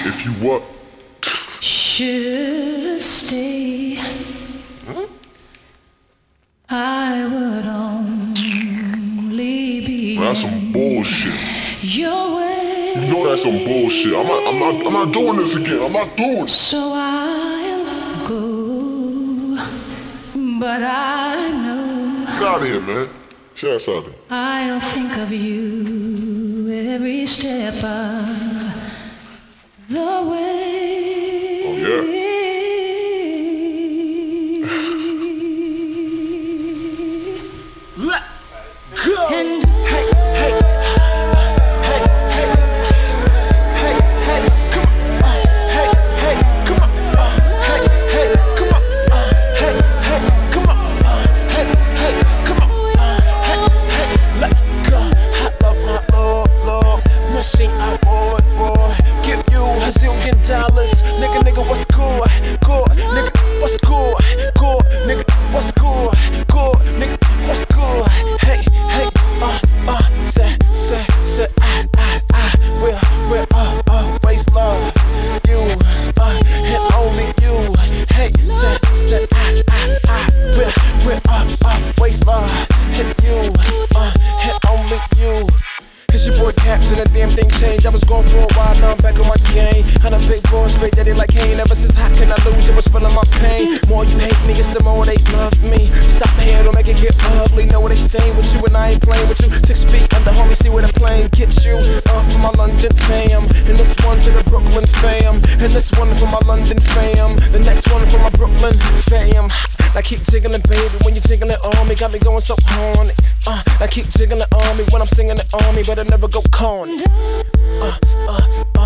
If you what? Should stay, I would only be. Man, that's some bullshit. Your way. You know that's some bullshit. I'm not doing this again. I'm not doing it. So I'll go, but I know. Get out of here, man. Shut us out there. I'll think of you every step of the way. Oh, yeah. Let's go. And Hey, hey, hey, hey, hey, hey, come on, hey, hey, come on, hey, hey, come on, hey, hey, come on, hey, hey, come on, hey, hey, let go. I love my Lord, machine I would, give you $1,000,000, nigga, what's good, nigga, what's good, nigga, what's good, nigga, what's good, hey, hey, say, I will always love you, and only you, hey, say, I will always love you, and only you. It's your boy Caps and that damn thing changed. I was gone for a while, now I'm back on my game. I'm a big boss, straight daddy like Kane. Ever since how can I lose? It was feeling my pain. More you hate me, it's the more they love me. Stop here, don't make it get ugly. Know what they staying with you and I ain't playing with you. 6 feet under, homie, see where the plane gets you. For my London fam, and this one to the Brooklyn fam, and this one for my London fam, the next one for my Brooklyn fam. Now keep jiggling, baby, when you jiggling on me, got me going so horny. Now keep jiggling on me when I'm singing it on me, but I never go corny.